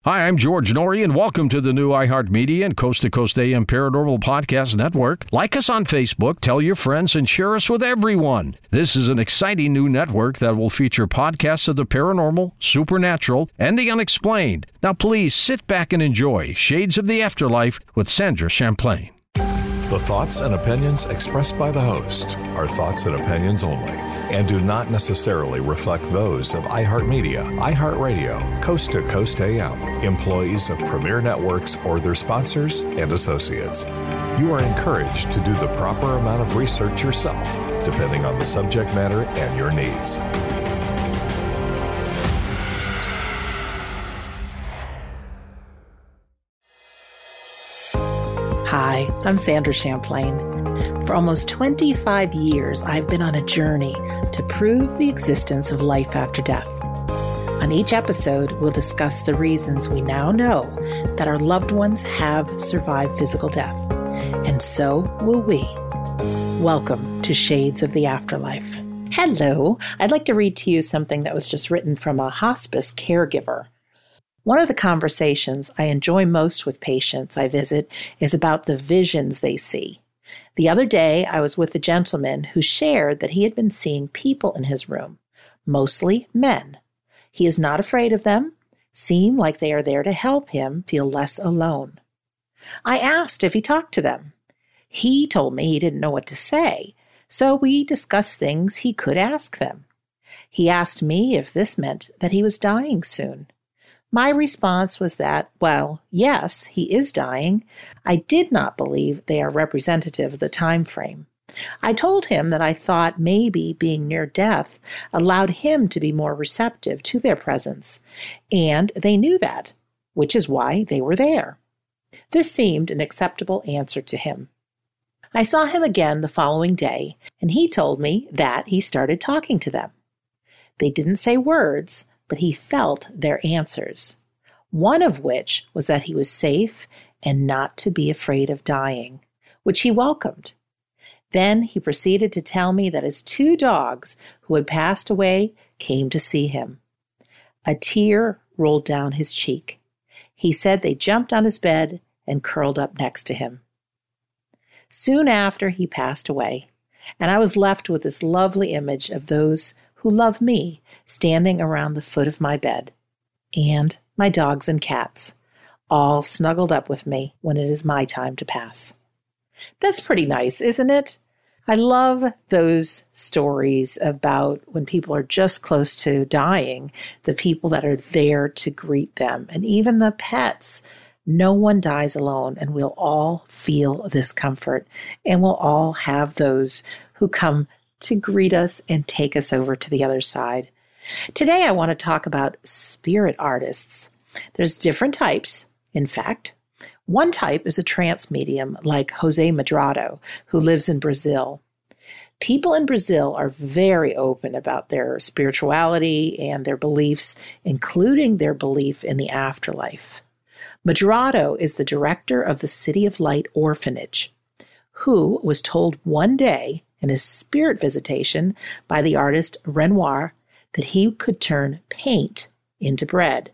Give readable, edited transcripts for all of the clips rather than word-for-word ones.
Hi, I'm George Norrie, and welcome to the new iHeartMedia and Coast to Coast AM Paranormal Podcast Network. Like us on Facebook, tell your friends, and share us with everyone. This is an exciting new network that will feature podcasts of the paranormal, supernatural, and the unexplained. Now, please sit back and enjoy Shades of the Afterlife with Sandra Champlain. The thoughts and opinions expressed by the host are thoughts and opinions only, and do not necessarily reflect those of iHeartMedia, iHeartRadio, Coast to Coast AM, employees of Premier Networks, or their sponsors and associates. You are encouraged to do the proper amount of research yourself, depending on the subject matter and your needs. Hi, I'm Sandra Champlain. For almost 25 years, I've been on a journey to prove the existence of life after death. On each episode, we'll discuss the reasons we now know that our loved ones have survived physical death, and so will we. Welcome to Shades of the Afterlife. Hello, I'd like to read to you something that was just written from a hospice caregiver. One of the conversations I enjoy most with patients I visit is about the visions they see. The other day, I was with a gentleman who shared that he had been seeing people in his room, mostly men. He is not afraid of them, seem like they are there to help him feel less alone. I asked if he talked to them. He told me he didn't know what to say, so we discussed things he could ask them. He asked me if this meant that he was dying soon. My response was that, well, yes, he is dying. I did not believe they are representative of the time frame. I told him that I thought maybe being near death allowed him to be more receptive to their presence, and they knew that, which is why they were there. This seemed an acceptable answer to him. I saw him again the following day, and he told me that he started talking to them. They didn't say words, but he felt their answers, one of which was that he was safe and not to be afraid of dying, which he welcomed. Then he proceeded to tell me that his 2 dogs who had passed away came to see him. A tear rolled down his cheek. He said they jumped on his bed and curled up next to him. Soon after, he passed away, and I was left with this lovely image of those who love me standing around the foot of my bed, and my dogs and cats, all snuggled up with me when it is my time to pass. That's pretty nice, isn't it? I love those stories about when people are just close to dying, the people that are there to greet them, and even the pets. No one dies alone, and we'll all feel this comfort, and we'll all have those who come to greet us and take us over to the other side. Today, I want to talk about spirit artists. There's different types, in fact. One type is a trance medium like Jose Medrado, who lives in Brazil. People in Brazil are very open about their spirituality and their beliefs, including their belief in the afterlife. Medrado is the director of the City of Light Orphanage, who was told one day in his spirit visitation by the artist Renoir that he could turn paint into bread.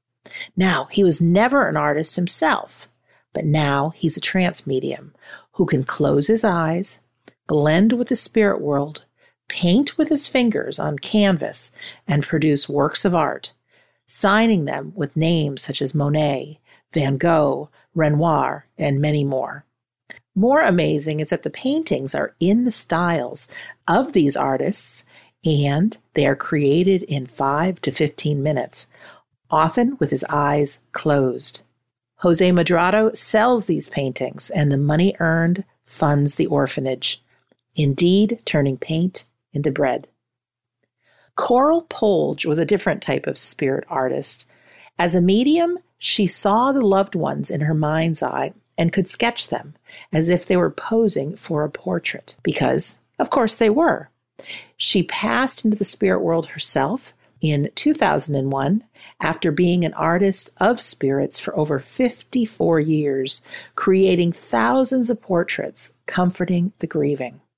Now, he was never an artist himself, but now he's a trance medium who can close his eyes, blend with the spirit world, paint with his fingers on canvas, and produce works of art, signing them with names such as Monet, Van Gogh, Renoir, and many more. More amazing is that the paintings are in the styles of these artists, and they are created in 5 to 15 minutes, often with his eyes closed. Jose Medrado sells these paintings, and the money earned funds the orphanage, indeed turning paint into bread. Coral Polge was a different type of spirit artist. As a medium, she saw the loved ones in her mind's eye and could sketch them as if they were posing for a portrait, because, of course, they were. She passed into the spirit world herself in 2001 after being an artist of spirits for over 54 years, creating thousands of portraits comforting the grieving.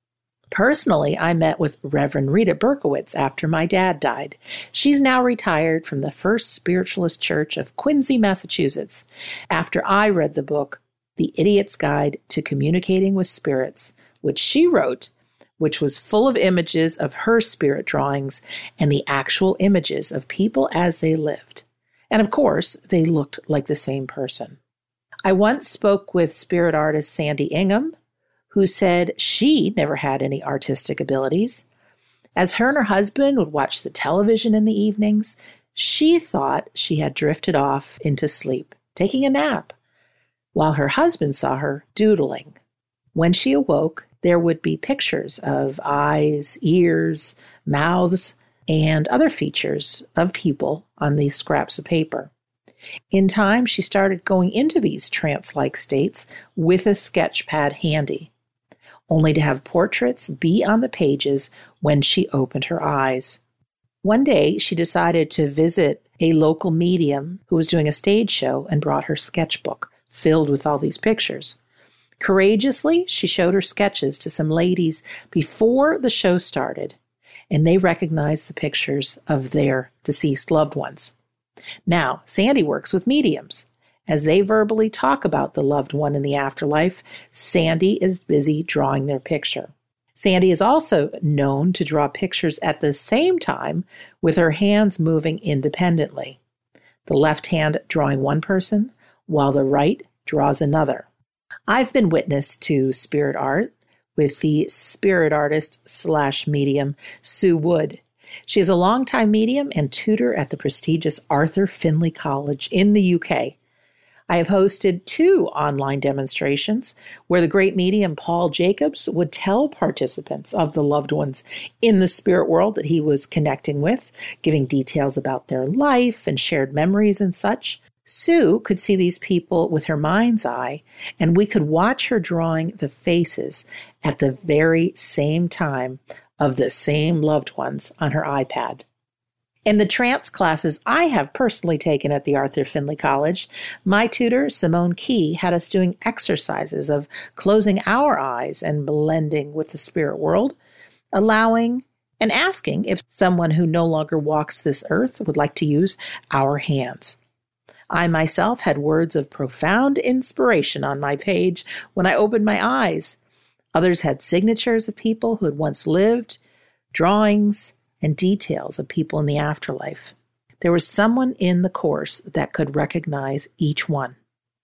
Personally, I met with Reverend Rita Berkowitz after my dad died. She's now retired from the First Spiritualist Church of Quincy, Massachusetts, after I read the book, The Idiot's Guide to Communicating with Spirits, which she wrote, which was full of images of her spirit drawings and the actual images of people as they lived. And of course, they looked like the same person. I once spoke with spirit artist Sandy Ingham, who said she never had any artistic abilities. As her and her husband would watch the television in the evenings, she thought she had drifted off into sleep, taking a nap, while her husband saw her doodling. When she awoke, there would be pictures of eyes, ears, mouths, and other features of people on these scraps of paper. In time, she started going into these trance-like states with a sketch pad handy, only to have portraits be on the pages when she opened her eyes. One day, she decided to visit a local medium who was doing a stage show and brought her sketchbook filled with all these pictures. Courageously, she showed her sketches to some ladies before the show started, and they recognized the pictures of their deceased loved ones. Now, Sandy works with mediums. As they verbally talk about the loved one in the afterlife, Sandy is busy drawing their picture. Sandy is also known to draw pictures at the same time with her hands moving independently. The left hand drawing one person, while the right draws another. I've been witness to spirit art with the spirit artist / medium Sue Wood. She is a longtime medium and tutor at the prestigious Arthur Findlay College in the UK. I have hosted 2 online demonstrations where the great medium Paul Jacobs would tell participants of the loved ones in the spirit world that he was connecting with, giving details about their life and shared memories and such. Sue could see these people with her mind's eye, and we could watch her drawing the faces at the very same time of the same loved ones on her iPad. In the trance classes I have personally taken at the Arthur Findlay College, my tutor, Simone Key, had us doing exercises of closing our eyes and blending with the spirit world, allowing and asking if someone who no longer walks this earth would like to use our hands. I myself had words of profound inspiration on my page when I opened my eyes. Others had signatures of people who had once lived, drawings, and details of people in the afterlife. There was someone in the course that could recognize each one.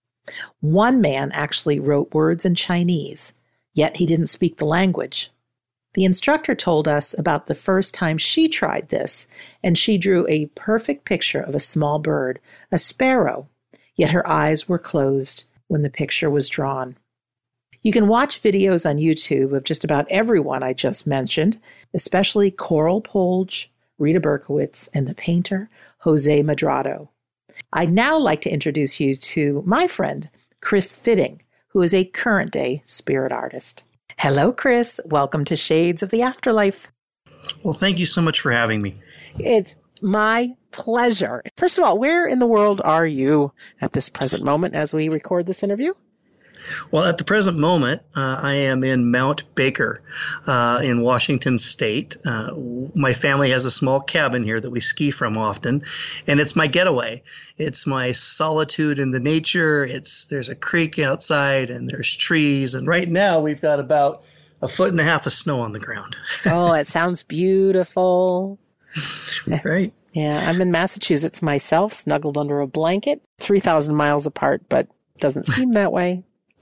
One man actually wrote words in Chinese, yet he didn't speak the language. The instructor told us about the first time she tried this, and she drew a perfect picture of a small bird, a sparrow, yet her eyes were closed when the picture was drawn. You can watch videos on YouTube of just about everyone I just mentioned, especially Coral Polge, Rita Berkowitz, and the painter Jose Madrado. I'd now like to introduce you to my friend, Chris Fitting, who is a current-day spirit artist. Hello, Chris. Welcome to Shades of the Afterlife. Well, thank you so much for having me. It's my pleasure. First of all, where in the world are you at this present moment as we record this interview? Well, at the present moment, I am in Mount Baker in Washington State. My family has a small cabin here that we ski from often, and it's my getaway. It's my solitude in the nature. There's a creek outside, and there's trees, and right now we've got about 1.5 feet of snow on the ground. Oh, it sounds beautiful. Right. Yeah, I'm in Massachusetts myself, snuggled under a blanket, 3,000 miles apart, but doesn't seem that way.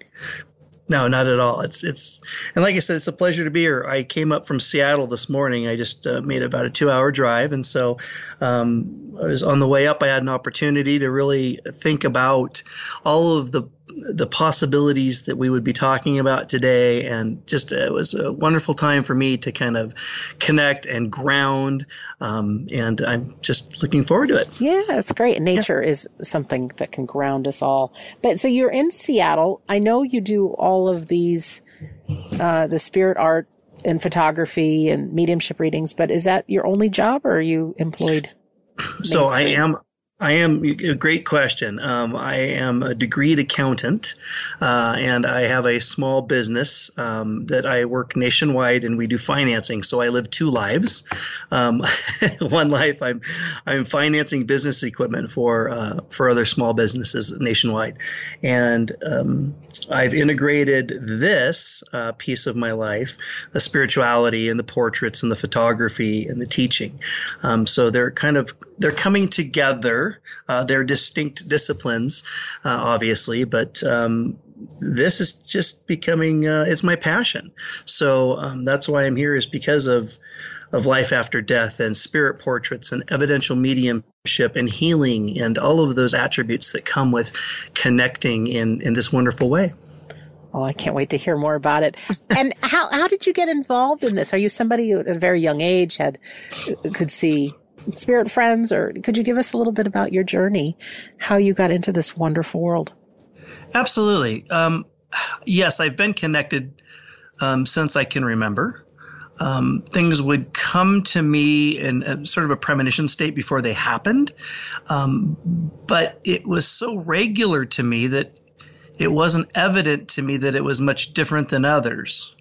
No, not at all. It's and like I said, it's a pleasure to be here. I came up from Seattle this morning. I just made about a 2-hour drive, and so I was on the way up. I had an opportunity to really think about all of the possibilities that we would be talking about today, and just it was a wonderful time for me to kind of connect and ground, and I'm just looking forward to it. Yeah, it's great. Nature is something that can ground us all. But so you're in Seattle. I know you do all of these, the spirit art and photography and mediumship readings, but is that your only job, or are you employed? So I am I am a great question. I am a degreed accountant, and I have a small business that I work nationwide, and we do financing. So I live two lives. One life, I'm financing business equipment for other small businesses nationwide, and I've integrated this piece of my life, the spirituality and the portraits and the photography and the teaching. So they're coming together. They're distinct disciplines, obviously, but this is just becoming, it's my passion. So that's why I'm here, is because of life after death and spirit portraits and evidential mediumship and healing and all of those attributes that come with connecting in this wonderful way. Oh, I can't wait to hear more about it. And how did you get involved in this? Are you somebody who at a very young age could see spirit friends, or could you give us a little bit about your journey, how you got into this wonderful world? Absolutely. Yes, I've been connected since I can remember. Things would come to me in a sort of a premonition state before they happened. But it was so regular to me that it wasn't evident to me that it was much different than others.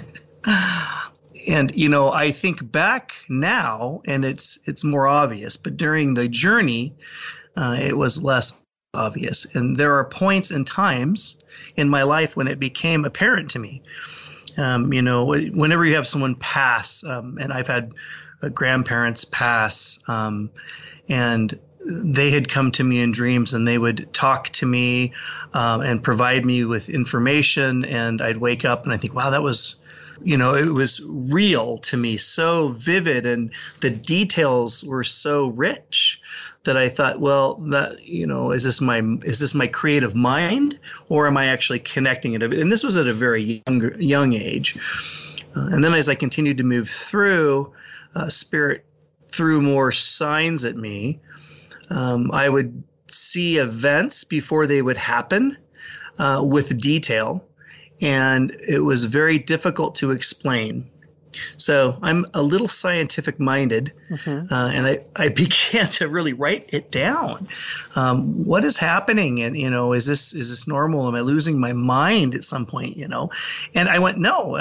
And, I think back now and it's more obvious, but during the journey, it was less obvious. And there are points and times in my life when it became apparent to me. Whenever you have someone pass, and I've had grandparents pass, and they had come to me in dreams, and they would talk to me and provide me with information, and I'd wake up and I think, wow, that was, it was real to me, so vivid, and the details were so rich that I thought, well, that, is this my creative mind, or am I actually connecting it? And this was at a very young age. And then as I continued to move through, Spirit threw more signs at me. I would see events before they would happen with detail, and it was very difficult to explain. So I'm a little scientific minded, and I began to really write it down. What is happening? And, is this normal? Am I losing my mind at some point? And I went, no,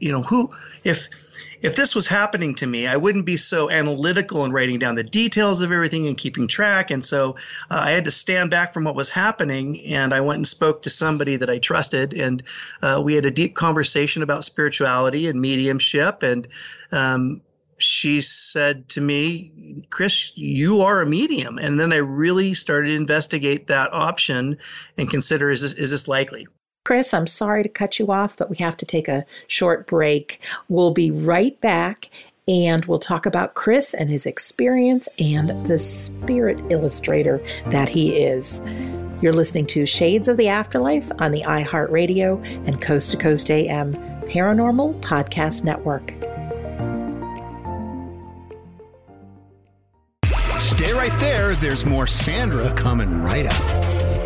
if this was happening to me, I wouldn't be so analytical in writing down the details of everything and keeping track. And so I had to stand back from what was happening, and I went and spoke to somebody that I trusted, and we had a deep conversation about spirituality and mediumship. And she said to me, Chris, you are a medium. And then I really started to investigate that option and consider, is this likely? Chris, I'm sorry to cut you off, but we have to take a short break. We'll be right back, and we'll talk about Chris and his experience and the spirit illustrator that he is. You're listening to Shades of the Afterlife on the iHeartRadio and Coast to Coast AM Paranormal Podcast Network. Stay right there. There's more Sandra coming right up.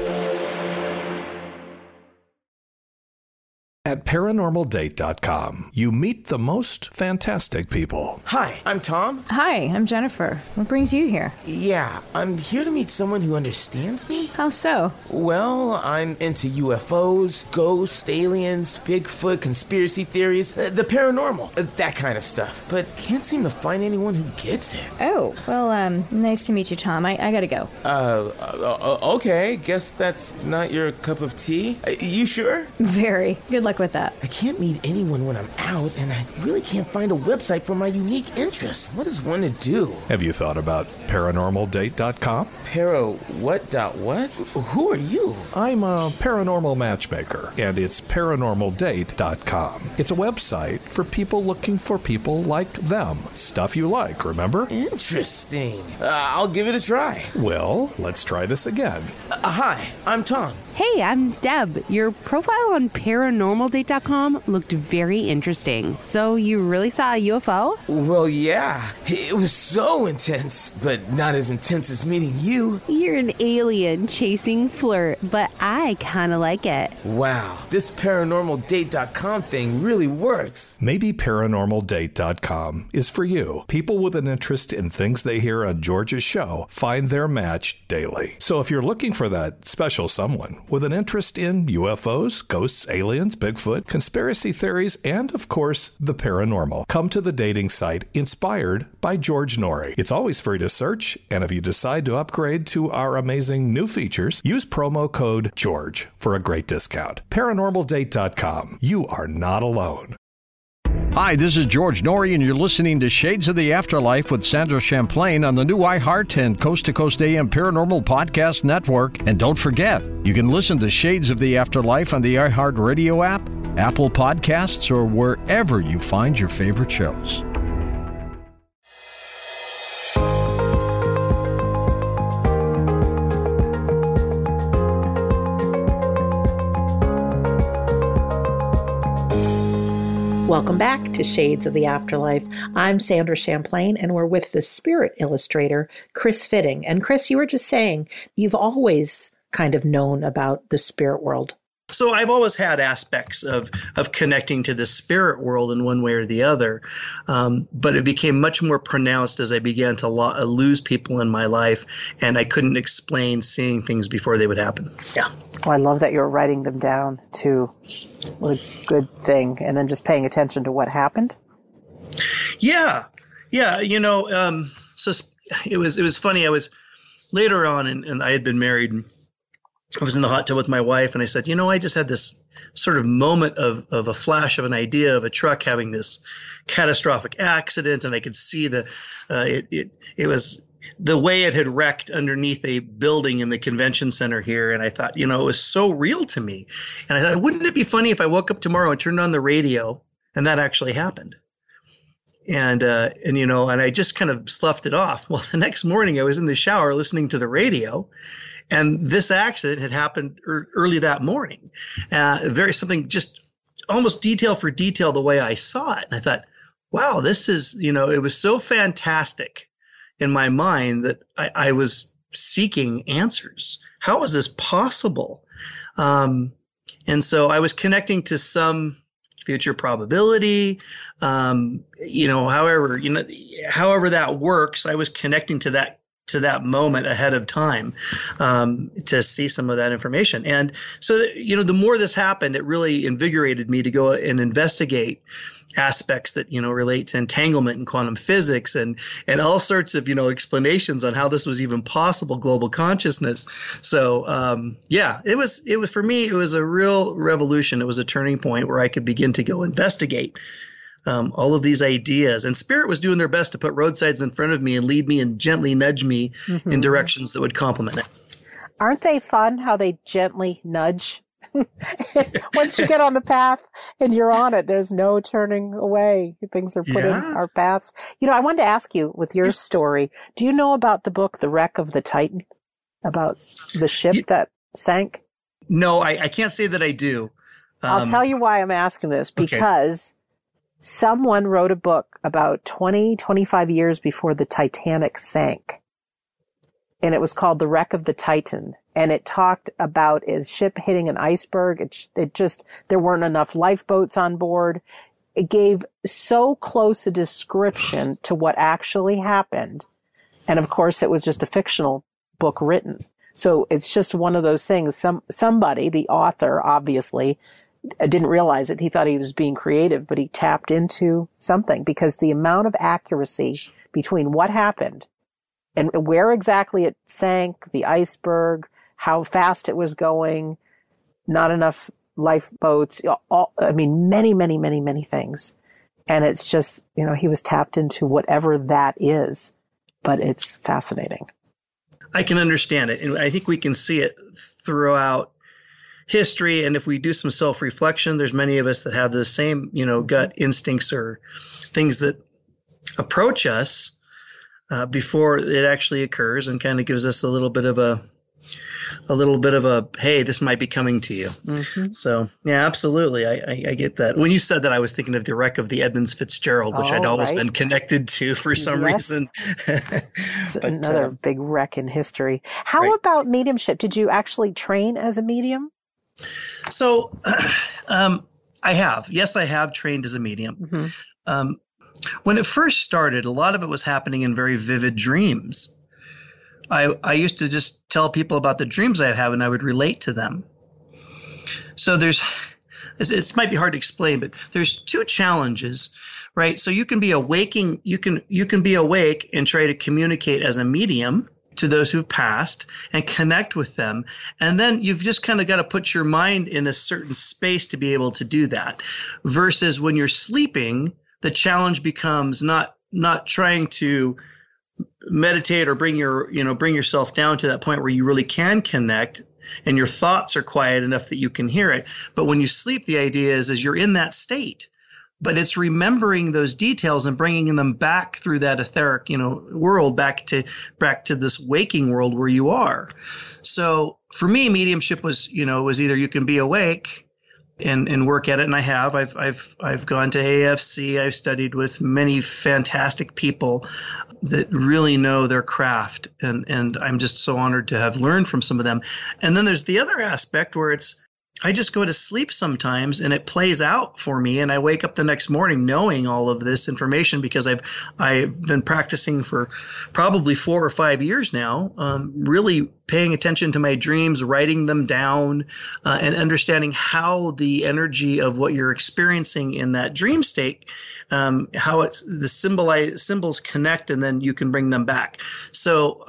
At ParanormalDate.com, you meet the most fantastic people. Hi, I'm Tom. Hi, I'm Jennifer. What brings you here? Yeah, I'm here to meet someone who understands me. How so? Well, I'm into UFOs, ghosts, aliens, Bigfoot, conspiracy theories, the paranormal, that kind of stuff. But can't seem to find anyone who gets it. Oh, well, nice to meet you, Tom. I gotta go. Okay, guess that's not your cup of tea. You sure? Very. Good luck with that. I can't meet anyone when I'm out, and I really can't find a website for my unique interests. What is one to do? Have you thought about ParanormalDate.com? What? Who are you? I'm a paranormal matchmaker, and it's ParanormalDate.com. It's a website for people looking for people like them. Stuff you like, remember? Interesting. I'll give it a try. Well, let's try this again. Hi, I'm Tom. Hey, I'm Deb. Your profile on ParanormalDate.com paranormaldate.com looked very interesting. So you really saw a UFO? Well, yeah. It was so intense, but not as intense as meeting you. You're an alien chasing flirt, but I kind of like it. Wow, this paranormaldate.com thing really works. Maybe paranormaldate.com is for you. People with an interest in things they hear on George's show find their match daily. So if you're looking for that special someone with an interest in UFOs, ghosts, aliens, Bigfoot, conspiracy theories, and, of course, the paranormal, come to the dating site Inspired by George Norrie. It's always free to search, and if you decide to upgrade to our amazing new features, use promo code GEORGE for a great discount. ParanormalDate.com. You are not alone. Hi, this is George Norrie, and you're listening to Shades of the Afterlife with Sandra Champlain on the new iHeart and Coast to Coast AM Paranormal Podcast Network. And don't forget, you can listen to Shades of the Afterlife on the iHeart Radio app, Apple Podcasts, or wherever you find your favorite shows. Welcome back to Shades of the Afterlife. I'm Sandra Champlain, and we're with the spirit illustrator, Chris Fitting. And Chris, you were just saying you've always kind of known about the spirit world. So I've always had aspects of connecting to the spirit world in one way or the other, but it became much more pronounced as I began to lose people in my life, and I couldn't explain seeing things before they would happen. Yeah. Oh, I love that you're writing them down too. What a good thing. And then just paying attention to what happened. Yeah. So it was funny. I was later on, and I had been married, and I was in the hot tub with my wife, and I said, I just had this sort of moment of a flash of an idea of a truck having this catastrophic accident, and I could see it was the way it had wrecked underneath a building in the convention center here. And I thought, it was so real to me. And I thought, wouldn't it be funny if I woke up tomorrow and turned on the radio and that actually happened? And I just kind of sloughed it off. Well, the next morning I was in the shower listening to the radio, and this accident had happened early that morning. Something just almost detail for detail the way I saw it. And I thought, wow, this is, it was so fantastic in my mind that I was seeking answers. How was this possible? And so I was connecting to some future probability, however that works, I was connecting to that moment ahead of time to see some of that information. And so, the more this happened, it really invigorated me to go and investigate aspects that, relate to entanglement and quantum physics and all sorts of, explanations on how this was even possible, global consciousness. So, it was for me, it was a real revolution. It was a turning point where I could begin to go investigate all of these ideas. And Spirit was doing their best to put roadsides in front of me and lead me and gently nudge me in directions that would complement it. Aren't they fun how they gently nudge? Once you get on the path and you're on it, there's no turning away. Things are put in our paths. I wanted to ask you with your story, do you know about the book, The Wreck of the Titan, about the ship that sank? No, I can't say that I do. I'll tell you why I'm asking this, because someone wrote a book about 25 years before the Titanic sank. And it was called The Wreck of the Titan. And it talked about a ship hitting an iceberg. There weren't enough lifeboats on board. It gave so close a description to what actually happened. And of course, it was just a fictional book written. So it's just one of those things. Somebody, the author, obviously, didn't realize it. He thought he was being creative, but he tapped into something, because the amount of accuracy between what happened and where exactly it sank, the iceberg, how fast it was going, not enough lifeboats, many, many, many, many things. And it's just, he was tapped into whatever that is, but it's fascinating. I can understand it. And I think we can see it throughout history. And if we do some self-reflection, there's many of us that have the same, gut instincts or things that approach us before it actually occurs, and kind of gives us a little bit of a a little bit of a, hey, this might be coming to you. Mm-hmm. So, yeah, absolutely. I get that. When you said that, I was thinking of the wreck of the Edmunds Fitzgerald, which I'd always been connected to for some reason. But, another big wreck in history. How about mediumship? Did you actually train as a medium? So, I have. Yes, I have trained as a medium. Mm-hmm. When it first started, a lot of it was happening in very vivid dreams. I used to just tell people about the dreams I have, and I would relate to them. So it might be hard to explain, but there's two challenges, right? So you can be you can be awake and try to communicate as a medium to those who've passed and connect with them. And then you've just kind of got to put your mind in a certain space to be able to do that. Versus when you're sleeping, the challenge becomes not trying to meditate or bring yourself down to that point where you really can connect and your thoughts are quiet enough that you can hear it. But when you sleep, the idea is you're in that state, but it's remembering those details and bringing them back through that etheric, world back to this waking world where you are. So for me, mediumship was either you can be awake and work at it, and I have. I've gone to AFC. I've studied with many fantastic people that really know their craft, and I'm just so honored to have learned from some of them. And then there's the other aspect where I just go to sleep sometimes and it plays out for me, and I wake up the next morning knowing all of this information because I've been practicing for probably 4 or 5 years now, really paying attention to my dreams, writing them down, and understanding how the energy of what you're experiencing in that dream state, how it's the symbols connect, and then you can bring them back. So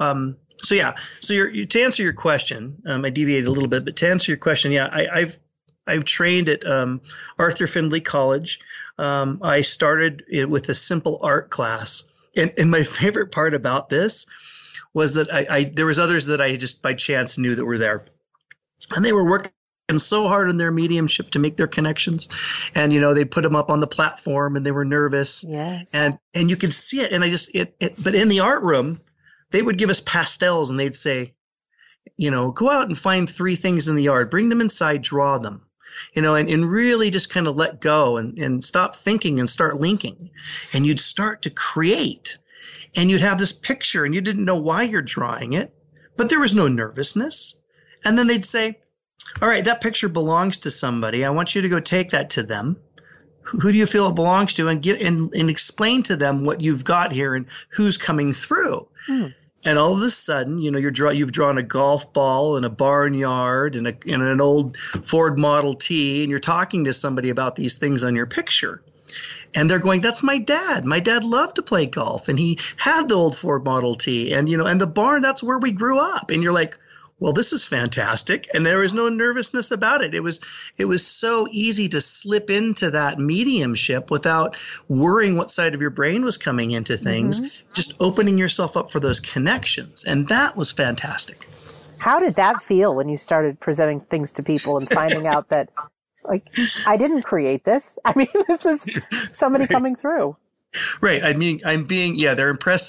to answer your question, I deviated a little bit, but to answer your question, I've trained at Arthur Findlay College. I started with a simple art class, and my favorite part about this was that there was others that I just by chance knew that were there, and they were working so hard on their mediumship to make their connections, and they put them up on the platform, and they were nervous, yes, and you could see it, and but in the art room, they would give us pastels and they'd say, go out and find 3 things in the yard, bring them inside, draw them, and really just kind of let go and stop thinking and start linking. And you'd start to create, and you'd have this picture and you didn't know why you're drawing it, but there was no nervousness. And then they'd say, all right, that picture belongs to somebody. I want you to go take that to them. Who do you feel it belongs to? And explain to them what you've got here and who's coming through. And all of a sudden, you've drawn a golf ball in a barnyard and an old Ford Model T, and you're talking to somebody about these things on your picture. And they're going, that's my dad. My dad loved to play golf, and he had the old Ford Model T. And, and the barn, that's where we grew up. And you're like, well, this is fantastic. And there was no nervousness about it. It was so easy to slip into that mediumship without worrying what side of your brain was coming into things, just opening yourself up for those connections. And that was fantastic. How did that feel when you started presenting things to people and finding out that, I didn't create this? I mean, this is somebody coming through. Right. I mean, they impress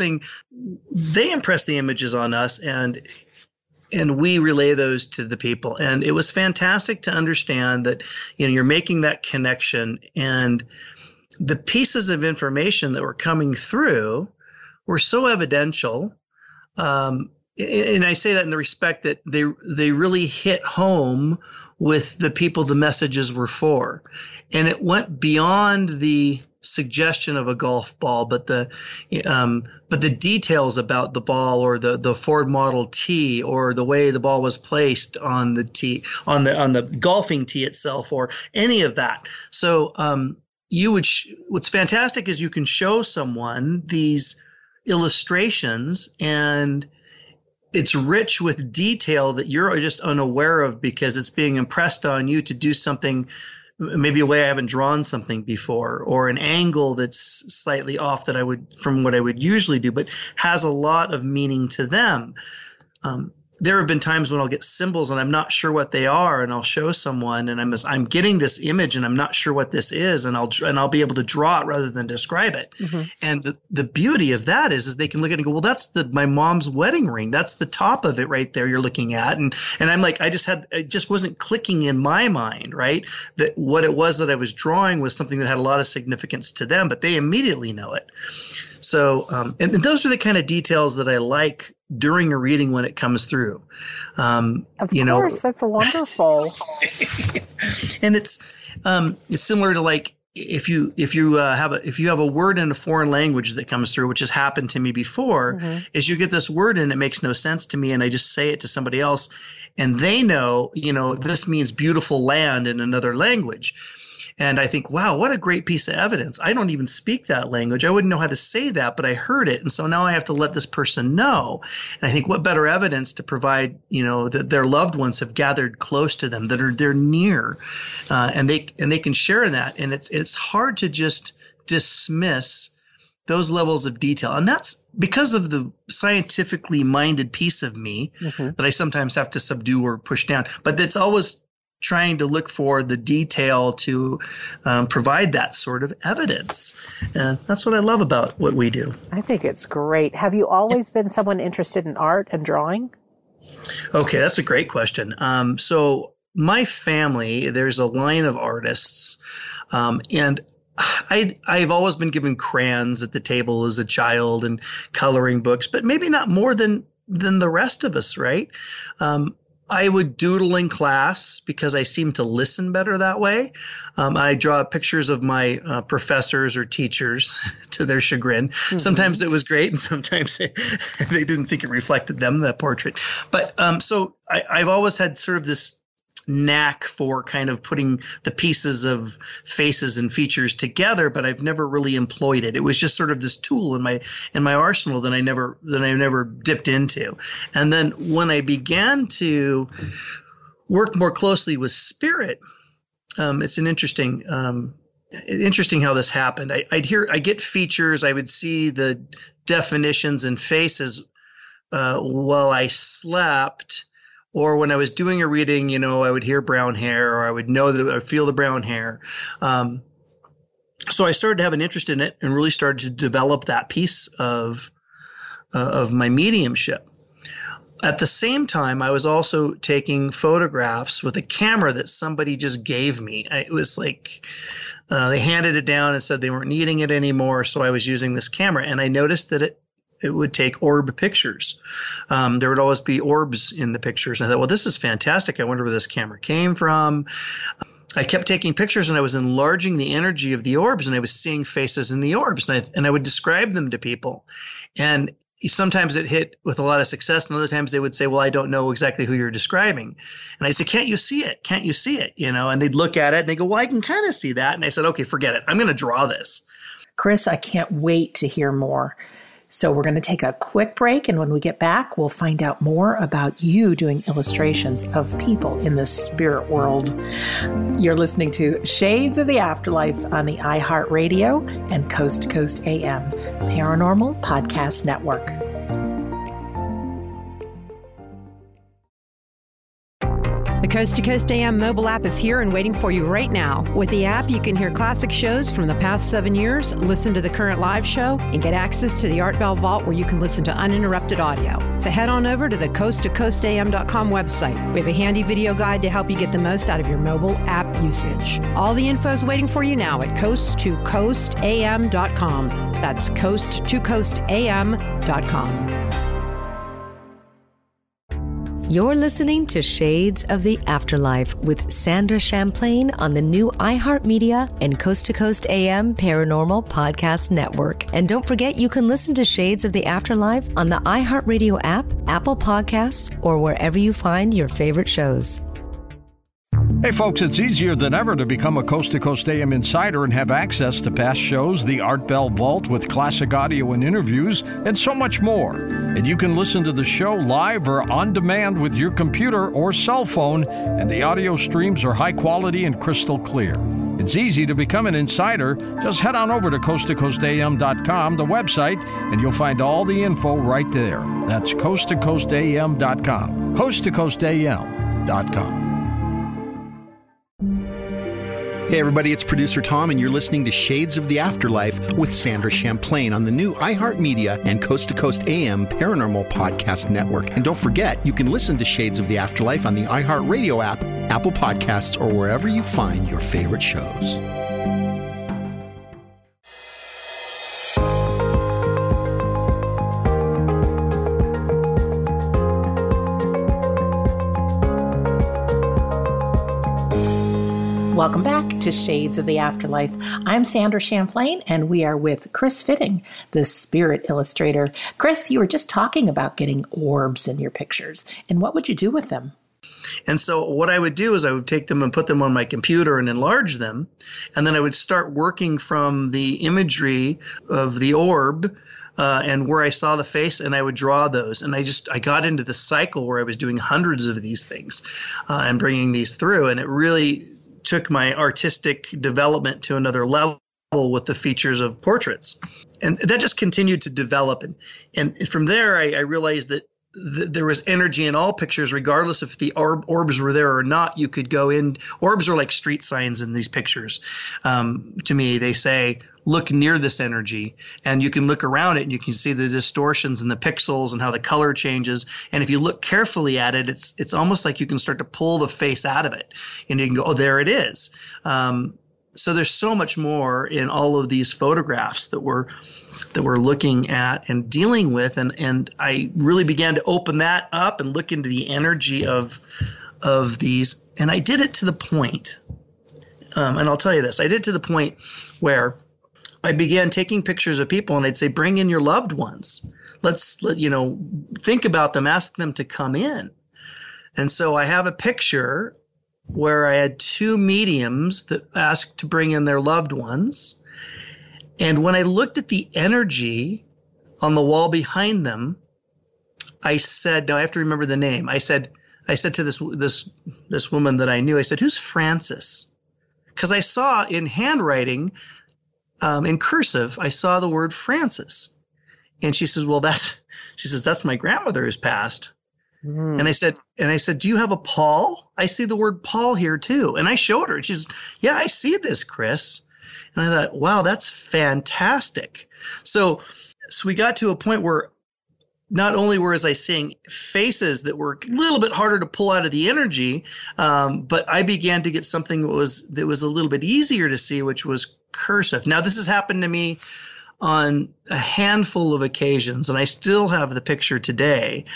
the images on us, and we relay those to the people. And it was fantastic to understand that, you're making that connection, and the pieces of information that were coming through were so evidential. And I say that in the respect that they really hit home with the people the messages were for. And it went beyond the suggestion of a golf ball, but the details about the ball, or the Ford Model T, or the way the ball was placed on the tee, on the golfing tee itself, or any of that. So what's fantastic is you can show someone these illustrations, and it's rich with detail that you're just unaware of because it's being impressed on you to do something, maybe a way I haven't drawn something before, or an angle that's slightly off from what I would usually do, but has a lot of meaning to them. there have been times when I'll get symbols and I'm not sure what they are, and I'll show someone and I'm getting this image and I'm not sure what this is, and I'll be able to draw it rather than describe it. Mm-hmm. And the beauty of that is they can look at it and go, well, that's my mom's wedding ring. That's the top of it right there you're looking at. And I'm like, it just wasn't clicking in my mind, right? That what it was that I was drawing was something that had a lot of significance to them, but they immediately know it. So, and those are the kind of details that I like during a reading when it comes through. Of course, that's wonderful. And it's similar to like if you have a word in a foreign language that comes through, which has happened to me before, mm-hmm. is you get this word and it makes no sense to me, and I just say it to somebody else, and they know, this means beautiful land in another language. And I think, wow, what a great piece of evidence. I don't even speak that language. I wouldn't know how to say that, but I heard it. And so now I have to let this person know. And I think what better evidence to provide, that their loved ones have gathered close to them, that they're near, and they can share that. And it's hard to just dismiss those levels of detail. And that's because of the scientifically minded piece of me mm-hmm. that I sometimes have to subdue or push down. But it's always trying to look for the detail to provide that sort of evidence. And that's what I love about what we do. I think it's great. Have you always been someone interested in art and drawing? Okay, that's a great question. So my family, there's a line of artists, and I've always been given crayons at the table as a child and coloring books, but maybe not more than the rest of us, right? I would doodle in class because I seem to listen better that way. I draw pictures of my professors or teachers to their chagrin. Mm-hmm. Sometimes it was great, and sometimes they didn't think it reflected them, that portrait. But so I've always had sort of this knack for kind of putting the pieces of faces and features together, but I've never really employed it. It was just sort of this tool in my arsenal that I never dipped into. And then when I began to work more closely with spirit, it's an interesting how this happened. I get features, I would see the definitions and faces while I slept. Or when I was doing a reading, I would hear brown hair, or I would know that I would feel the brown hair. So I started to have an interest in it and really started to develop that piece of my mediumship. At the same time, I was also taking photographs with a camera that somebody just gave me. It was like they handed it down and said they weren't needing it anymore, so I was using this camera. And I noticed that it would take orb pictures. There would always be orbs in the pictures. And I thought, well, this is fantastic. I wonder where this camera came from. I kept taking pictures, and I was enlarging the energy of the orbs, and I was seeing faces in the orbs, and I would describe them to people. And sometimes it hit with a lot of success, and other times they would say, well, I don't know exactly who you're describing. And I said, can't you see it? Can't you see it? And they'd look at it, and they go, well, I can kind of see that. And I said, okay, forget it. I'm going to draw this. Chris, I can't wait to hear more. So we're going to take a quick break, and when we get back, we'll find out more about you doing illustrations of people in the spirit world. You're listening to Shades of the Afterlife on the iHeartRadio and Coast to Coast AM Paranormal Podcast Network. The Coast to Coast AM mobile app is here and waiting for you right now. With the app, you can hear classic shows from the past 7 years, listen to the current live show, and get access to the Art Bell Vault where you can listen to uninterrupted audio. So head on over to the coasttocoastam.com website. We have a handy video guide to help you get the most out of your mobile app usage. All the info is waiting for you now at coasttocoastam.com. That's coasttocoastam.com. You're listening to Shades of the Afterlife with Sandra Champlain on the new iHeartMedia and Coast to Coast AM Paranormal Podcast Network. And don't forget, you can listen to Shades of the Afterlife on the iHeartRadio app, Apple Podcasts, or wherever you find your favorite shows. Hey folks, it's easier than ever to become a Coast to Coast AM insider and have access to past shows, the Art Bell Vault with classic audio and interviews, and so much more. And you can listen to the show live or on demand with your computer or cell phone, and the audio streams are high quality and crystal clear. It's easy to become an insider. Just head on over to coasttocoastam.com, the website, and you'll find all the info right there. That's coasttocoastam.com. coasttocoastam.com. Hey everybody, it's producer Tom, and you're listening to Shades of the Afterlife with Sandra Champlain on the new iHeartMedia and Coast to Coast AM Paranormal Podcast Network. And don't forget, you can listen to Shades of the Afterlife on the iHeartRadio app, Apple Podcasts, or wherever you find your favorite shows. Welcome back to Shades of the Afterlife. I'm Sandra Champlain, and we are with Chris Fitting, the spirit illustrator. Chris, you were just talking about getting orbs in your pictures, and what would you do with them? And so what I would do is I would take them and put them on my computer and enlarge them, and then I would start working from the imagery of the orb and where I saw the face, and I would draw those. And I got into the cycle where I was doing hundreds of these things and bringing these through, and it really took my artistic development to another level with the features of portraits. And that just continued to develop. And from there, I realized that there was energy in all pictures, regardless if the orbs were there or not. You could go in. Orbs are like street signs in these pictures. To me, they say, look near this energy, and you can look around it and you can see the distortions in the pixels and how the color changes. And if you look carefully at it, it's almost like you can start to pull the face out of it, and you can go, oh, there it is. So there's so much more in all of these photographs that we're looking at and dealing with, and I really began to open that up and look into the energy of these, and I did it to the point, and I'll tell you this, I did it to the point where I began taking pictures of people, and I'd say, bring in your loved ones. Let's think about them, ask them to come in. And so I have a picture where I had two mediums that asked to bring in their loved ones. And when I looked at the energy on the wall behind them, I said, now I have to remember the name. I said to this woman that I knew, I said, who's Francis? Because I saw in handwriting, in cursive, I saw the word Francis. And she says, that's my grandmother who's passed. And I said, do you have a Paul? I see the word Paul here too. And I showed her, and she says, yeah, I see this, Chris. And I thought, wow, that's fantastic. So we got to a point where not only was I seeing faces that were a little bit harder to pull out of the energy, but I began to get something that was a little bit easier to see, which was cursive. Now, this has happened to me on a handful of occasions, and I still have the picture today.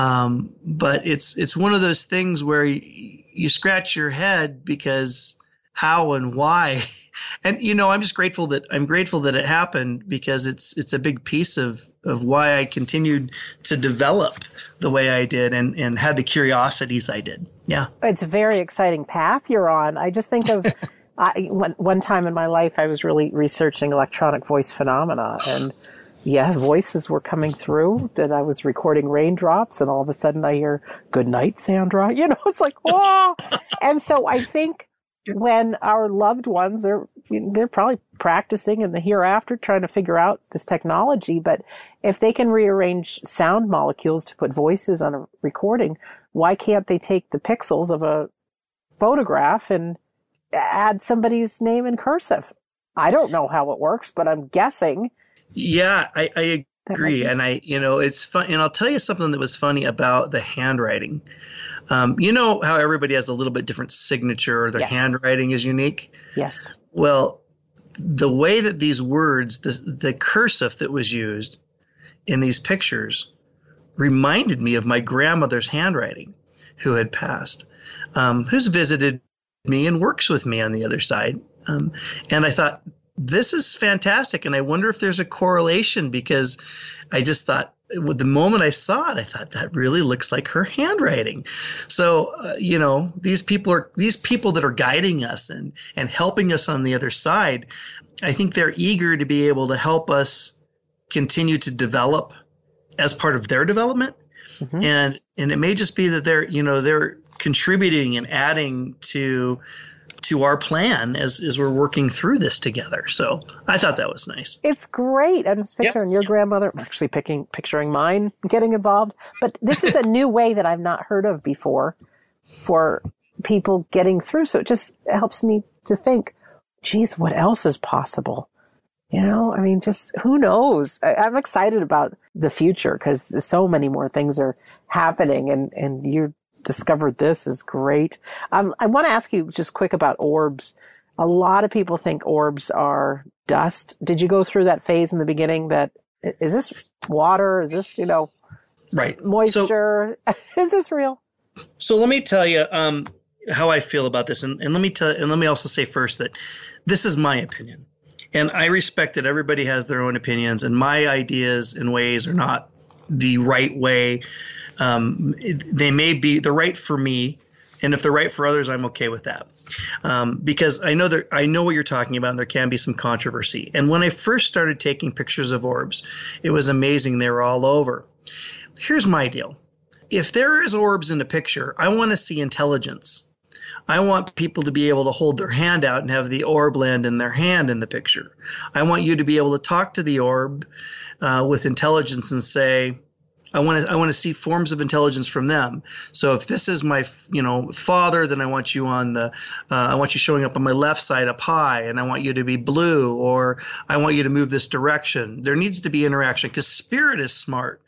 But it's one of those things where you scratch your head because how and why. And I'm just grateful that it happened, because it's a big piece of why I continued to develop the way I did and had the curiosities I did. Yeah. It's a very exciting path you're on. I just think of one time in my life, I was really researching electronic voice phenomena, and voices were coming through that I was recording raindrops, and all of a sudden I hear, good night, Sandra. It's like, whoa. And so I think when our loved ones they're probably practicing in the hereafter, trying to figure out this technology, but if they can rearrange sound molecules to put voices on a recording, why can't they take the pixels of a photograph and add somebody's name in cursive? I don't know how it works, but I'm guessing. Yeah, I agree. And it's fun. And I'll tell you something that was funny about the handwriting. You know how everybody has a little bit different signature, their handwriting is unique? Yes. Well, the way that these words, the cursive that was used in these pictures reminded me of my grandmother's handwriting, who had passed, who's visited me and works with me on the other side. And I thought, this is fantastic. And I wonder if there's a correlation, because I just thought, with the moment I saw it, I thought that really looks like her handwriting. So, these people that are guiding us and helping us on the other side, I think they're eager to be able to help us continue to develop as part of their development. Mm-hmm. And it may just be that they're contributing and adding to our plan as we're working through this together. So I thought that was nice. It's great. I'm just picturing your grandmother. I'm actually picturing mine getting involved. But this is a new way that I've not heard of before for people getting through. So it just helps me to think, geez, what else is possible? Just who knows? I'm excited about the future because so many more things are happening, and you discovered this is great. I want to ask you just quick about orbs. A lot of people think orbs are dust. Did you go through that phase in the beginning that, is this water? Is this, right, moisture? Is this real? So let me tell you how I feel about this. And let me also say first that this is my opinion. And I respect that everybody has their own opinions, and my ideas and ways are not the right way. They may be the right for me, and if they're right for others, I'm okay with that. Because I know what you're talking about, and there can be some controversy. And when I first started taking pictures of orbs, it was amazing. They were all over. Here's my deal. If there is orbs in a picture, I want to see intelligence. I want people to be able to hold their hand out and have the orb land in their hand in the picture. I want you to be able to talk to the orb with intelligence and say, I want to see forms of intelligence from them. So if this is my father, then I want you I want you showing up on my left side up high, and I want you to be blue, or I want you to move this direction. There needs to be interaction because spirit is smart.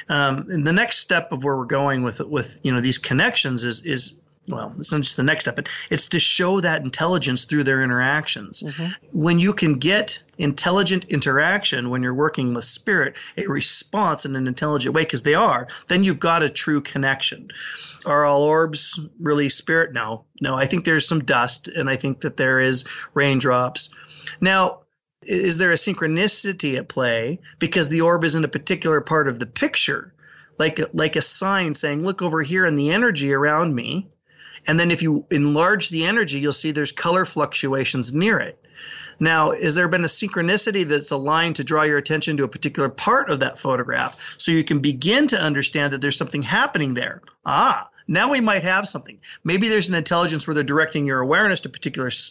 And the next step of where we're going with these connections is well, it's not just the next step, but it's to show that intelligence through their interactions. Mm-hmm. When you can get intelligent interaction, when you're working with spirit, a response in an intelligent way, because they are, then you've got a true connection. Are all orbs really spirit? No, I think there's some dust, and I think that there is raindrops. Now, is there a synchronicity at play because the orb is in a particular part of the picture, like a sign saying, look over here in the energy around me. And then if you enlarge the energy, you'll see there's color fluctuations near it. Now, has there been a synchronicity that's aligned to draw your attention to a particular part of that photograph so you can begin to understand that there's something happening there? Now we might have something. Maybe there's an intelligence where they're directing your awareness to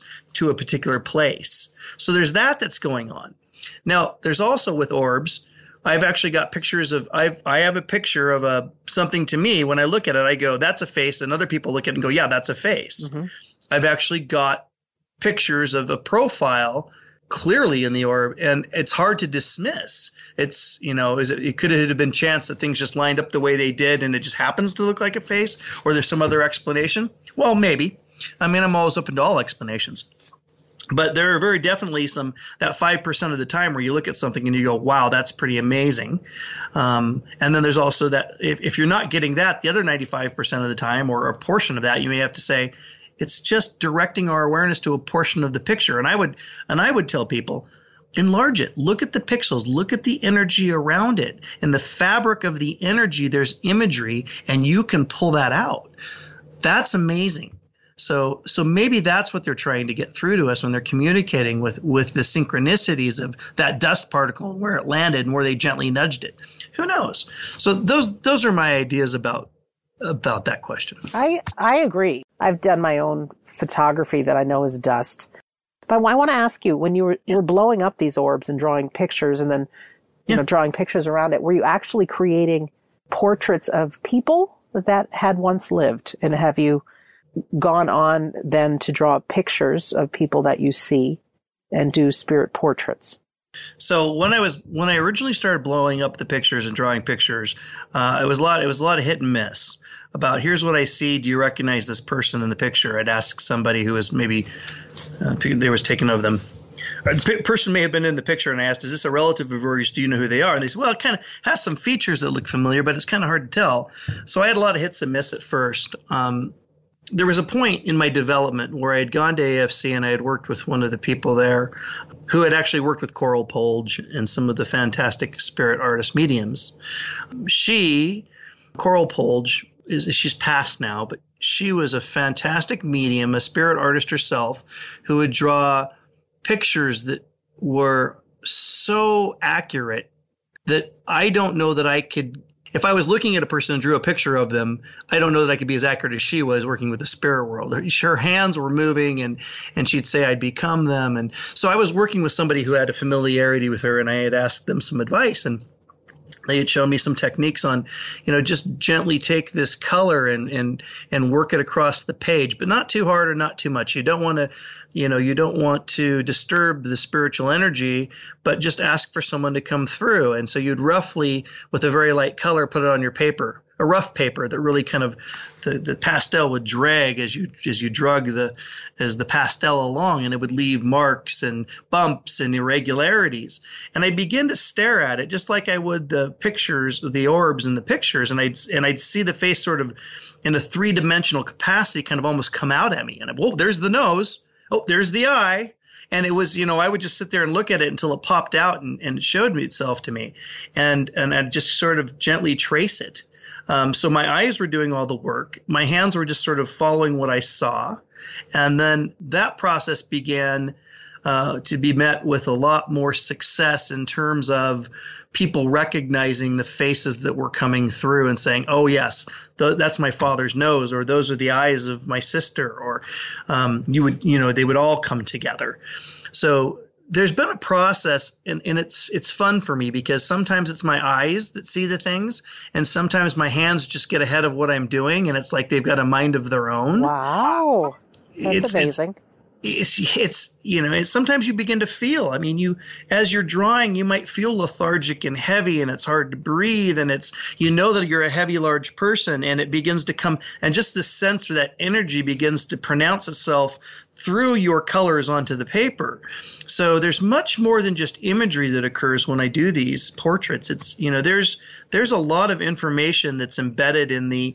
a particular place. So there's that's going on. Now, there's also with orbs, I've actually got pictures of, I have a picture of something to me. When I look at it, I go, that's a face. And other people look at it and go, yeah, that's a face. Mm-hmm. I've actually got pictures of a profile clearly in the orb, and it's hard to dismiss. It's, it could have been chance that things just lined up the way they did and it just happens to look like a face, or there's some other explanation. Well, maybe. I'm always open to all explanations. But there are very definitely that 5% of the time where you look at something and you go, wow, that's pretty amazing. And then there's also that if you're not getting that, the other 95% of the time, or a portion of that, you may have to say, it's just directing our awareness to a portion of the picture. And I would tell people, enlarge it. Look at the pixels. Look at the energy around it. In the fabric of the energy, there's imagery, and you can pull that out. That's amazing. So maybe that's what they're trying to get through to us when they're communicating with the synchronicities of that dust particle and where it landed and where they gently nudged it. Who knows? So those are my ideas about that question. I agree. I've done my own photography that I know is dust. But I want to ask you, when you were blowing up these orbs and drawing pictures and then drawing pictures around it, were you actually creating portraits of people that had once lived? And have you gone on then to draw pictures of people that you see and do spirit portraits? So when I originally started blowing up the pictures and drawing pictures, it was a lot of hit and miss about, here's what I see. Do you recognize this person in the picture? I'd ask somebody who was maybe there was taken of them. The person may have been in the picture, and I asked, is this a relative of yours? Do you know who they are? And they said, well, it kind of has some features that look familiar, but it's kind of hard to tell. So I had a lot of hits and miss at first. there was a point in my development where I had gone to AFC and I had worked with one of the people there who had actually worked with Coral Polge and some of the fantastic spirit artist mediums. Coral Polge, she's passed now, but she was a fantastic medium, a spirit artist herself, who would draw pictures that were so accurate that I don't know that I could. If I was looking at a person and drew a picture of them, I don't know that I could be as accurate as she was working with the spirit world. Her hands were moving and she'd say I'd become them. And so I was working with somebody who had a familiarity with her, and I had asked them some advice, and they had shown me some techniques on, just gently take this color and work it across the page, but not too hard or not too much. You don't want to disturb the spiritual energy, but just ask for someone to come through. And so you'd roughly, with a very light color, put it on your paper, a rough paper that really kind of the pastel would drag as you drug the pastel along, and it would leave marks and bumps and irregularities. And I begin to stare at it just like I would the pictures, the orbs in the pictures, and I'd see the face sort of in a three-dimensional capacity kind of almost come out at me. And there's the nose. Oh, there's the eye. And it was, I would just sit there and look at it until it popped out and it showed itself to me. And I'd just sort of gently trace it. So my eyes were doing all the work. My hands were just sort of following what I saw. And then that process began to be met with a lot more success in terms of people recognizing the faces that were coming through and saying, oh, yes, that's my father's nose, or those are the eyes of my sister, or they would all come together. So there's been a process, and it's fun for me because sometimes it's my eyes that see the things, and sometimes my hands just get ahead of what I'm doing, and it's like they've got a mind of their own. Wow. That's amazing. It's sometimes you begin to feel, as you're drawing, you might feel lethargic and heavy, and it's hard to breathe, and that you're a heavy, large person, and it begins to come, and just the sense of that energy begins to pronounce itself through your colors onto the paper. So there's much more than just imagery that occurs when I do these portraits. It's, there's a lot of information that's embedded in the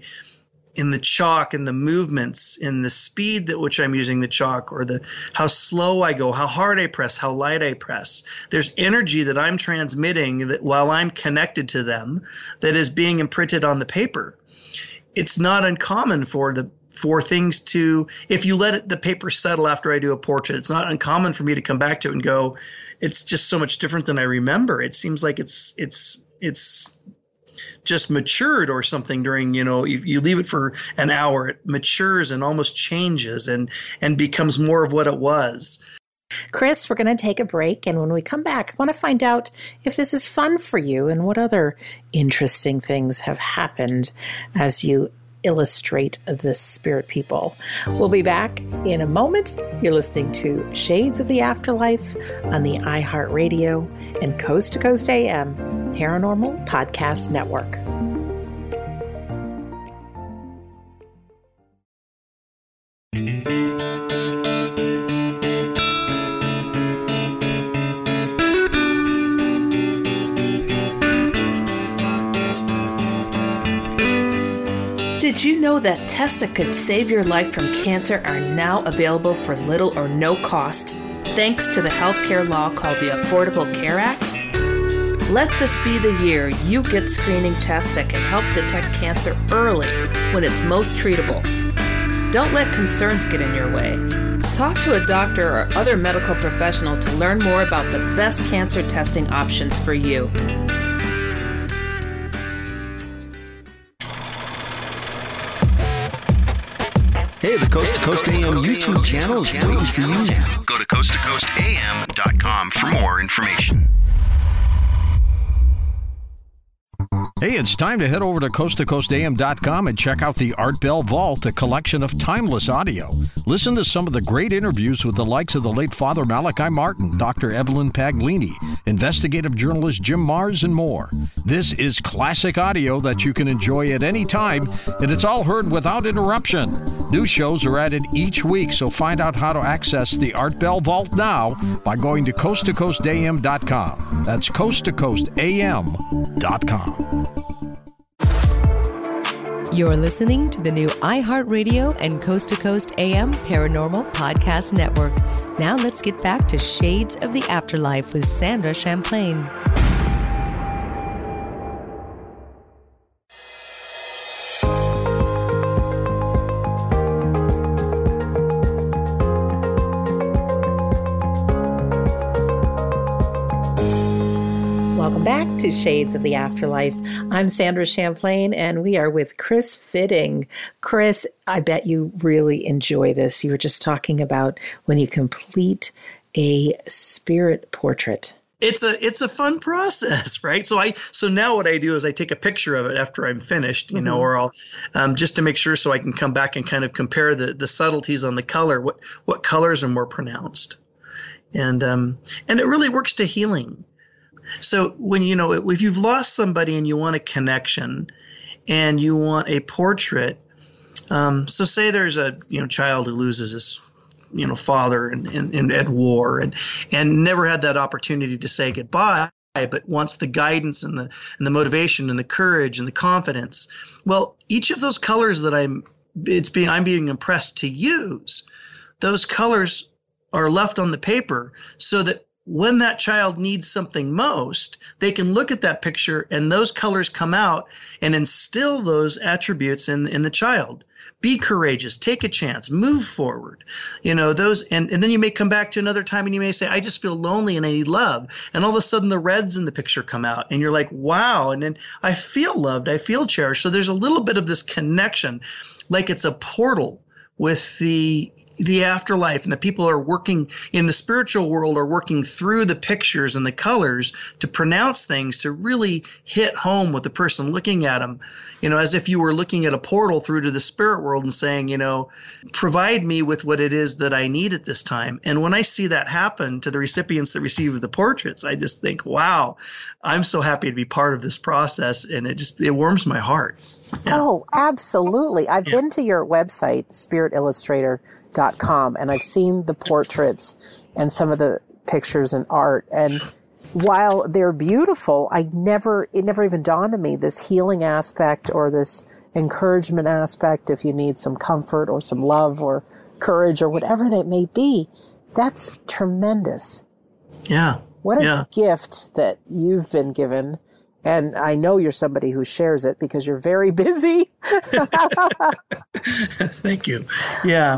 chalk and the movements, in the speed at which I'm using the chalk, or how slow I go, how hard I press, how light I press. There's energy that I'm transmitting that while I'm connected to them that is being imprinted on the paper. It's not uncommon for things to, if you let the paper settle after I do a portrait, it's not uncommon for me to come back to it and go, it's just so much different than I remember. It seems like it's just matured or something during, you leave it for an hour, it matures and almost changes and becomes more of what it was. Chris, we're going to take a break, and when we come back, I want to find out if this is fun for you and what other interesting things have happened as you illustrate the spirit people. We'll be back in a moment. You're listening to Shades of the Afterlife on the iHeartRadio and Coast to Coast AM Paranormal Podcast Network. Did you know that tests that could save your life from cancer are now available for little or no cost, thanks to the healthcare law called the Affordable Care Act? Let this be the year you get screening tests that can help detect cancer early when it's most treatable. Don't let concerns get in your way. Talk to a doctor or other medical professional to learn more about the best cancer testing options for you. Hey, the Coast to Coast AM YouTube channel is waiting for you now. Go to coasttocoastam.com for more information. Hey, it's time to head over to coasttocoastam.com and check out the Art Bell Vault, a collection of timeless audio. Listen to some of the great interviews with the likes of the late Father Malachi Martin, Dr. Evelyn Paglini, investigative journalist Jim Mars, and more. This is classic audio that you can enjoy at any time, and it's all heard without interruption. New shows are added each week, so find out how to access the Art Bell Vault now by going to coasttocoastam.com. That's coasttocoastam.com. You're listening to the new iHeartRadio and Coast to Coast AM Paranormal Podcast Network. Now let's get back to Shades of the Afterlife with Sandra Champlain. Welcome back to Shades of the Afterlife. I'm Sandra Champlain, and we are with Chris Fitting. Chris, I bet you really enjoy this. You were just talking about when you complete a spirit portrait. It's a fun process, right? So now what I do is I take a picture of it after I'm finished, you know, or I'll just to make sure so I can come back and kind of compare the subtleties on the color, what colors are more pronounced, and it really works to healing. So when, you know, if you've lost somebody and you want a connection and you want a portrait, so say there's a, you know, child who loses his, you know, father at war and never had that opportunity to say goodbye, but wants the guidance and the motivation and the courage and the confidence. Well, each of those colors that I'm being impressed to use, those colors are left on the paper so that when that child needs something most, they can look at that picture and those colors come out and instill those attributes in the child. Be courageous, take a chance, move forward. You know, those, and then you may come back to another time and you may say, I just feel lonely and I need love. And all of a sudden the reds in the picture come out and you're like, wow. And then I feel loved, I feel cherished. So there's a little bit of this connection, like it's a portal with the afterlife, and the people are working in the spiritual world are working through the pictures and the colors to pronounce things to really hit home with the person looking at them, you know, as if you were looking at a portal through to the spirit world and saying, you know, provide me with what it is that I need at this time. And when I see that happen to the recipients that receive the portraits, I just think, wow, I'm so happy to be part of this process. And it warms my heart. Yeah. Oh, absolutely. I've been to your website, SpiritIllustrator.com, and I've seen the portraits and some of the pictures and art. And while they're beautiful, it never even dawned on me this healing aspect or this encouragement aspect. If you need some comfort or some love or courage or whatever that may be, that's tremendous. Yeah. What a gift that you've been given. And I know you're somebody who shares it because you're very busy. Thank you. Yeah.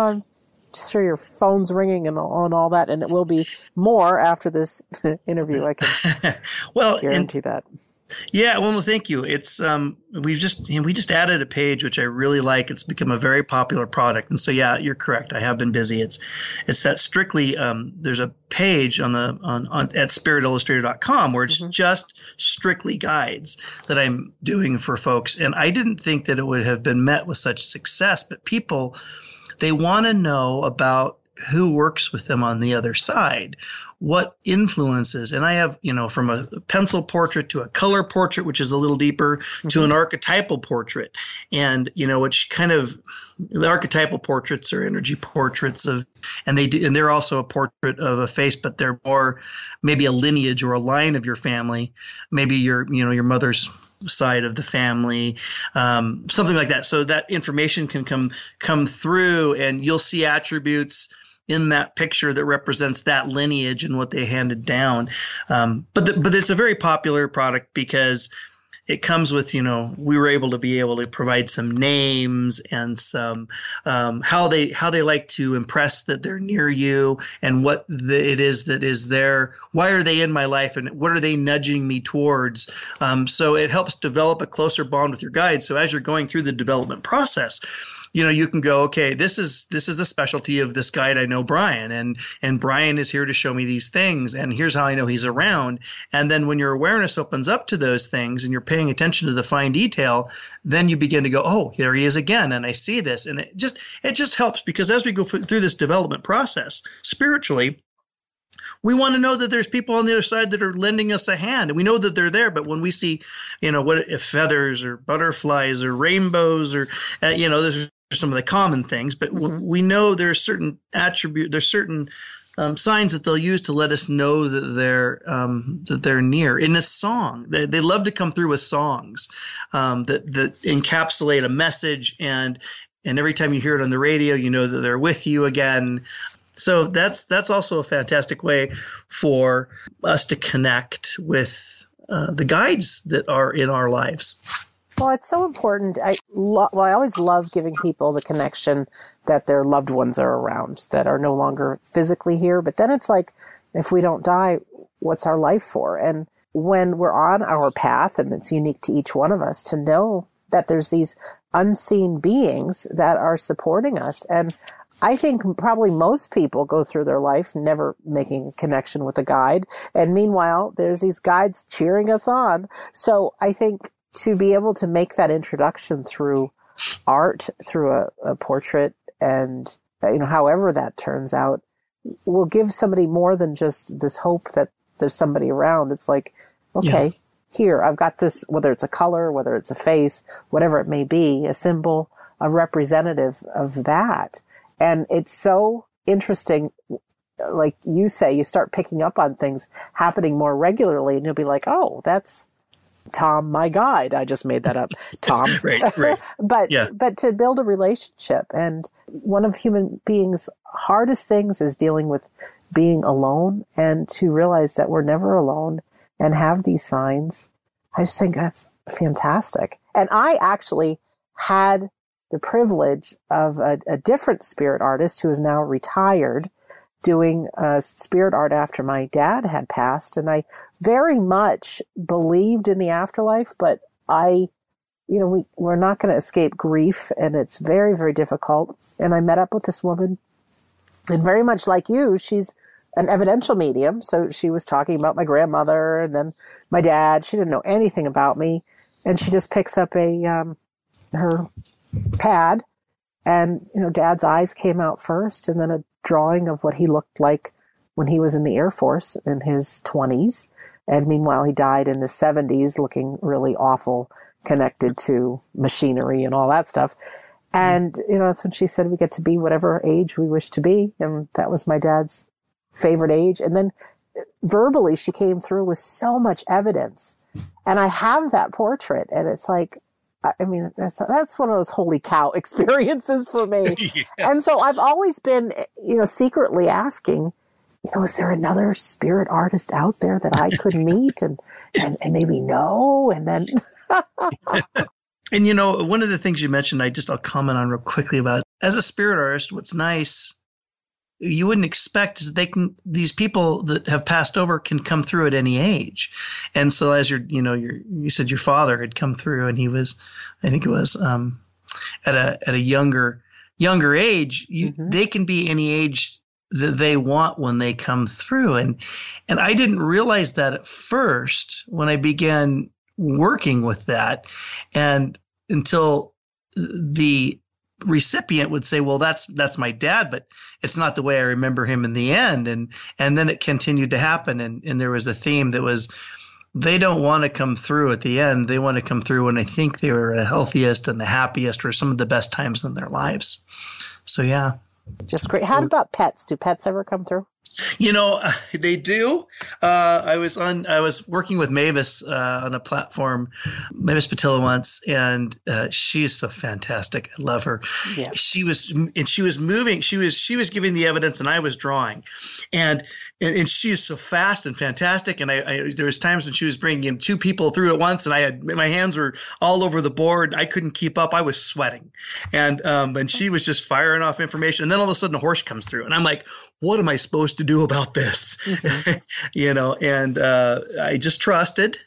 Sure, your phone's ringing and all that, and it will be more after this interview. I can guarantee that. Yeah, well, thank you. It's we just added a page which I really like. It's become a very popular product, and so yeah, you're correct. I have been busy. It's that strictly. There's a page on at SpiritIllustrator.com where it's just strictly guides that I'm doing for folks, and I didn't think that it would have been met with such success. But people, they want to know about who works with them on the other side, what influences. And I have, you know, from a pencil portrait to a color portrait, which is a little deeper, to an archetypal portrait. And, you know, which kind of, the archetypal portraits are energy portraits of, and they're also a portrait of a face, but they're more maybe a lineage or a line of your family, maybe your mother's side of the family, something like that. So that information can come through, and you'll see attributes in that picture that represents that lineage and what they handed down. But it's a very popular product because it comes with, you know, we were able to provide some names and some how they like to impress that they're near you and what it is that is there. Why are they in my life and what are they nudging me towards? So it helps develop a closer bond with your guide. So as you're going through the development process, you know, you can go, okay, this is a specialty of this guide. I know Brian, and Brian is here to show me these things, and here's how I know he's around. And then when your awareness opens up to those things and you're paying attention to the fine detail, then you begin to go, oh, there he is again, and I see this. And it just helps, because as we go through this development process spiritually, we want to know that there's people on the other side that are lending us a hand, and we know that they're there. But when we see, you know, what if feathers or butterflies or rainbows or, you know, there's some of the common things, but we know there's certain signs that they'll use to let us know that they're near. In a song, they love to come through with songs that encapsulate a message, and every time you hear it on the radio, you know that they're with you again. So that's also a fantastic way for us to connect with the guides that are in our lives. Well, it's so important. I always love giving people the connection that their loved ones are around, that are no longer physically here. But then it's like, if we don't die, what's our life for? And when we're on our path, and it's unique to each one of us, to know that there's these unseen beings that are supporting us. And I think probably most people go through their life never making a connection with a guide. And meanwhile, there's these guides cheering us on. So I think to be able to make that introduction through art, through a portrait, and however that turns out, will give somebody more than just this hope that there's somebody around. It's like, okay, here, I've got this, whether it's a color, whether it's a face, whatever it may be, a symbol, a representative of that. And it's so interesting, like you say, you start picking up on things happening more regularly, and you'll be like, oh, that's Tom, my guide. I just made that up. Tom. Right. But to build a relationship, and one of human beings' hardest things is dealing with being alone, and to realize that we're never alone and have these signs. I just think that's fantastic. And I actually had the privilege of a different spirit artist who is now retired doing spirit art after my dad had passed. And I very much believed in the afterlife, but we're not going to escape grief, and it's very, very difficult. And I met up with this woman, and very much like you, she's an evidential medium. So she was talking about my grandmother and then my dad. She didn't know anything about me. And she just picks up her pad, and Dad's eyes came out first, and then a drawing of what he looked like when he was in the Air Force in his 20s. And meanwhile, he died in his 70s looking really awful, connected to machinery and all that stuff. And, that's when she said we get to be whatever age we wish to be. And that was my dad's favorite age. And then verbally, she came through with so much evidence. And I have that portrait, and it's like, that's one of those holy cow experiences for me. And so I've always been, secretly asking, is there another spirit artist out there that I could meet and maybe know? And then. And, one of the things you mentioned, I'll comment on real quickly about, as a spirit artist, what's nice, you wouldn't expect is these people that have passed over can come through at any age. And so as you said your father had come through, and he was, I think it was, at a younger age, they can be any age that they want when they come through. And I didn't realize that at first when I began working with that, and until the recipient would say, well, that's my dad, but it's not the way I remember him in the end. And then it continued to happen. And there was a theme that was, they don't want to come through at the end. They want to come through when I think they were the healthiest and the happiest, or some of the best times in their lives. So, yeah. Just great. How about pets? Do pets ever come through? They do. I was working with Mavis on a platform, Mavis Patilla, once, and she's so fantastic. I love her. Yes. She was moving. She was giving the evidence, and I was drawing, and she is so fast and fantastic. And I there was times when she was bringing in two people through at once, and my hands were all over the board. I couldn't keep up. I was sweating, and she was just firing off information. And then all of a sudden, a horse comes through, and I'm like, what am I supposed to do about this? And I just trusted.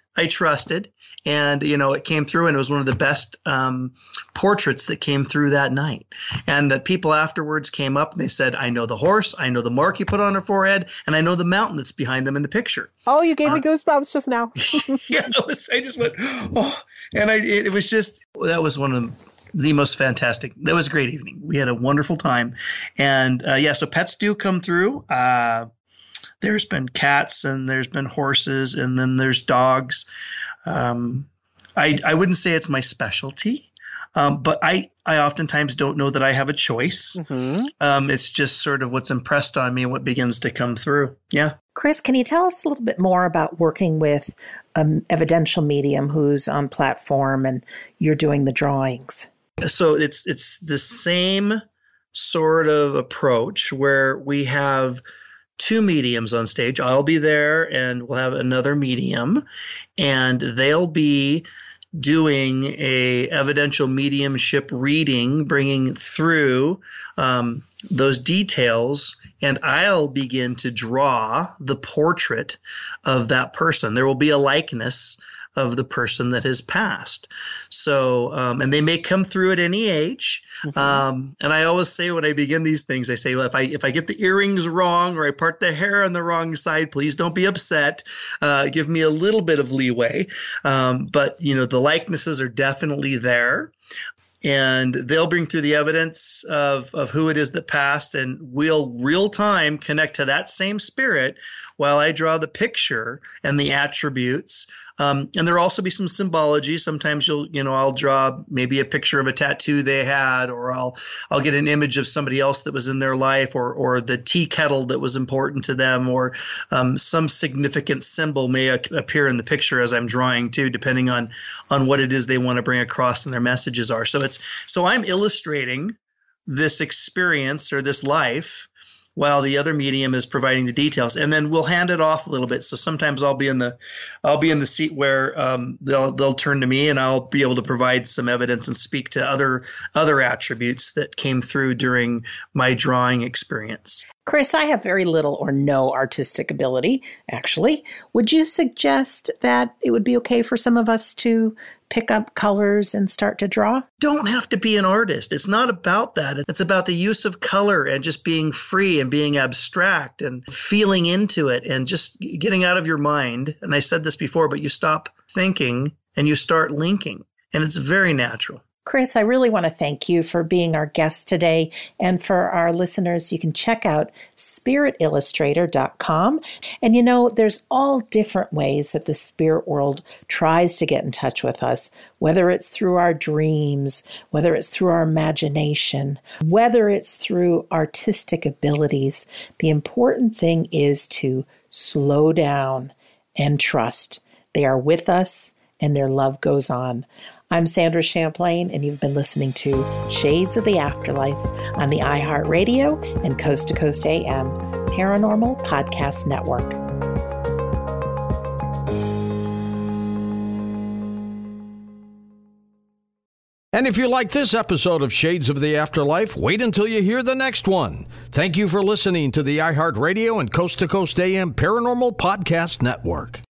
And, it came through, and it was one of the best portraits that came through that night. And the people afterwards came up and they said, I know the horse, I know the mark you put on her forehead, and I know the mountain that's behind them in the picture. Oh, you gave me goosebumps just now. I just went, oh, and it was just, that was one of the most fantastic. That was a great evening. We had a wonderful time. And so pets do come through. There's been cats, and there's been horses, and then there's dogs. I wouldn't say it's my specialty. But I oftentimes don't know that I have a choice. It's just sort of what's impressed on me and what begins to come through. Yeah. Chris, can you tell us a little bit more about working with an evidential medium who's on platform and you're doing the drawings? So it's the same sort of approach where we have two mediums on stage. I'll be there and we'll have another medium, and they'll be doing a evidential mediumship reading, bringing through those details, and I'll begin to draw the portrait of that person. There will be a likeness of the person that has passed. So, and they may come through at any age. And I always say when I begin these things, I say, well, if I get the earrings wrong or I part the hair on the wrong side, please don't be upset. Give me a little bit of leeway. But, the likenesses are definitely there. And they'll bring through the evidence of who it is that passed, and we'll real time connect to that same spirit while I draw the picture and the attributes. And there'll also be some symbology. Sometimes I'll draw maybe a picture of a tattoo they had, or I'll get an image of somebody else that was in their life, or the tea kettle that was important to them, or some significant symbol may appear in the picture as I'm drawing too, depending on what it is they want to bring across and their messages are. So I'm illustrating this experience or this life while the other medium is providing the details, and then we'll hand it off a little bit. So sometimes I'll be in the seat where they'll turn to me, and I'll be able to provide some evidence and speak to other attributes that came through during my drawing experience. Chris, I have very little or no artistic ability, actually. Would you suggest that it would be okay for some of us to pick up colors and start to draw? Don't have to be an artist. It's not about that. It's about the use of color and just being free and being abstract and feeling into it and just getting out of your mind. And I said this before, but you stop thinking and you start linking. And it's very natural. Chris, I really want to thank you for being our guest today. And for our listeners, you can check out spiritillustrator.com. And there's all different ways that the spirit world tries to get in touch with us, whether it's through our dreams, whether it's through our imagination, whether it's through artistic abilities. The important thing is to slow down and trust. They are with us and their love goes on. I'm Sandra Champlain, and you've been listening to Shades of the Afterlife on the iHeartRadio and Coast to Coast AM Paranormal Podcast Network. And if you like this episode of Shades of the Afterlife, wait until you hear the next one. Thank you for listening to the iHeartRadio and Coast to Coast AM Paranormal Podcast Network.